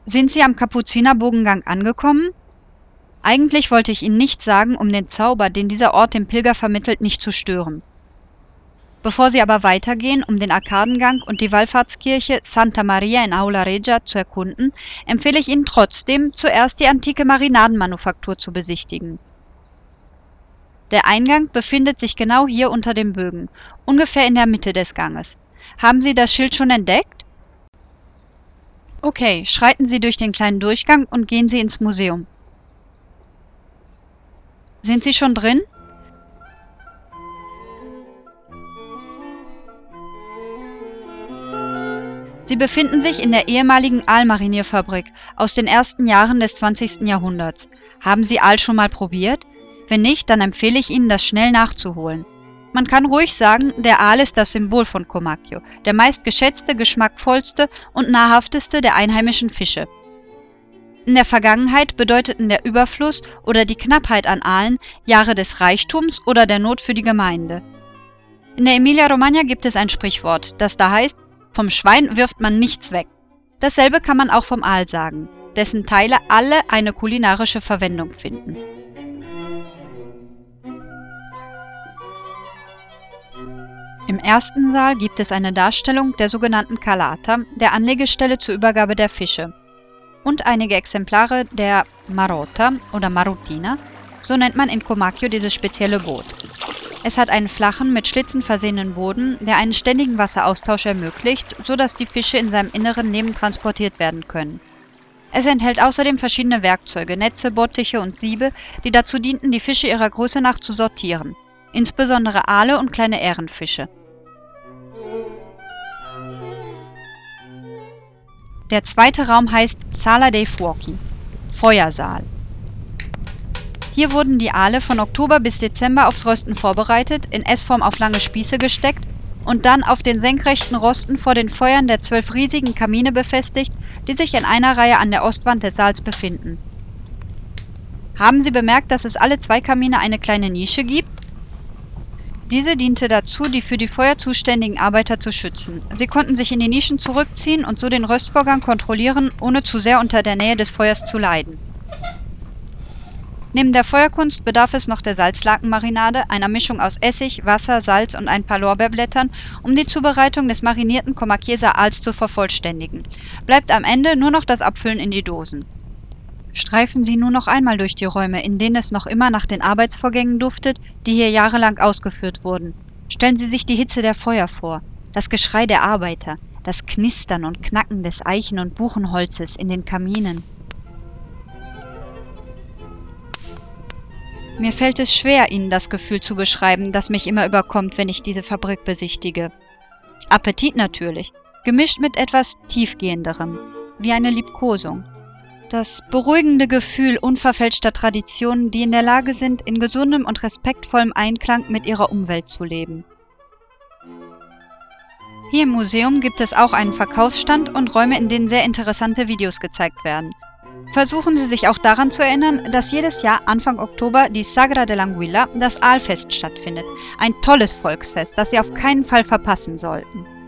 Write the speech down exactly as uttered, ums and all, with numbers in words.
Sind Sie am Kapuzinerbogengang angekommen? Eigentlich wollte ich Ihnen nichts sagen, um den Zauber, den dieser Ort dem Pilger vermittelt, nicht zu stören. Bevor Sie aber weitergehen, um den Arkadengang und die Wallfahrtskirche Santa Maria in Aula Regia zu erkunden, empfehle ich Ihnen trotzdem, zuerst die antike Marinadenmanufaktur zu besichtigen. Der Eingang befindet sich genau hier unter dem Bögen, ungefähr in der Mitte des Ganges. Haben Sie das Schild schon entdeckt? Okay, schreiten Sie durch den kleinen Durchgang und gehen Sie ins Museum. Sind Sie schon drin? Sie befinden sich in der ehemaligen Aalmarinierfabrik aus den ersten Jahren des zwanzigsten Jahrhunderts. Haben Sie Aal schon mal probiert? Wenn nicht, dann empfehle ich Ihnen, das schnell nachzuholen. Man kann ruhig sagen, der Aal ist das Symbol von Comacchio, der meistgeschätzte, geschmackvollste und nahrhafteste der einheimischen Fische. In der Vergangenheit bedeuteten der Überfluss oder die Knappheit an Aalen Jahre des Reichtums oder der Not für die Gemeinde. In der Emilia-Romagna gibt es ein Sprichwort, das da heißt: Vom Schwein wirft man nichts weg. Dasselbe kann man auch vom Aal sagen, dessen Teile alle eine kulinarische Verwendung finden. Im ersten Saal gibt es eine Darstellung der sogenannten Calata, der Anlegestelle zur Übergabe der Fische, und einige Exemplare der Marotta oder Marutina, so nennt man in Comacchio dieses spezielle Boot. Es hat einen flachen, mit Schlitzen versehenen Boden, der einen ständigen Wasseraustausch ermöglicht, so dass die Fische in seinem Inneren nebentransportiert werden können. Es enthält außerdem verschiedene Werkzeuge, Netze, Bottiche und Siebe, die dazu dienten, die Fische ihrer Größe nach zu sortieren, insbesondere Aale und kleine Ährenfische. Der zweite Raum heißt Sala dei Fuochi, Feuersaal. Hier wurden die Aale von Oktober bis Dezember aufs Rösten vorbereitet, in Essform auf lange Spieße gesteckt und dann auf den senkrechten Rosten vor den Feuern der zwölf riesigen Kamine befestigt, die sich in einer Reihe an der Ostwand des Saals befinden. Haben Sie bemerkt, dass es alle zwei Kamine eine kleine Nische gibt? Diese diente dazu, die für die Feuer zuständigen Arbeiter zu schützen. Sie konnten sich in die Nischen zurückziehen und so den Röstvorgang kontrollieren, ohne zu sehr unter der Nähe des Feuers zu leiden. Neben der Feuerkunst bedarf es noch der Salzlakenmarinade, einer Mischung aus Essig, Wasser, Salz und ein paar Lorbeerblättern, um die Zubereitung des marinierten Comacchieser Aals zu vervollständigen. Bleibt am Ende nur noch das Abfüllen in die Dosen. Streifen Sie nur noch einmal durch die Räume, in denen es noch immer nach den Arbeitsvorgängen duftet, die hier jahrelang ausgeführt wurden. Stellen Sie sich die Hitze der Feuer vor, das Geschrei der Arbeiter, das Knistern und Knacken des Eichen- und Buchenholzes in den Kaminen. Mir fällt es schwer, Ihnen das Gefühl zu beschreiben, das mich immer überkommt, wenn ich diese Fabrik besichtige. Appetit natürlich, gemischt mit etwas Tiefgehenderem, wie eine Liebkosung. Das beruhigende Gefühl unverfälschter Traditionen, die in der Lage sind, in gesundem und respektvollem Einklang mit ihrer Umwelt zu leben. Hier im Museum gibt es auch einen Verkaufsstand und Räume, in denen sehr interessante Videos gezeigt werden. Versuchen Sie sich auch daran zu erinnern, dass jedes Jahr Anfang Oktober die Sagra dell'Anguilla, das Aalfest, stattfindet. Ein tolles Volksfest, das Sie auf keinen Fall verpassen sollten.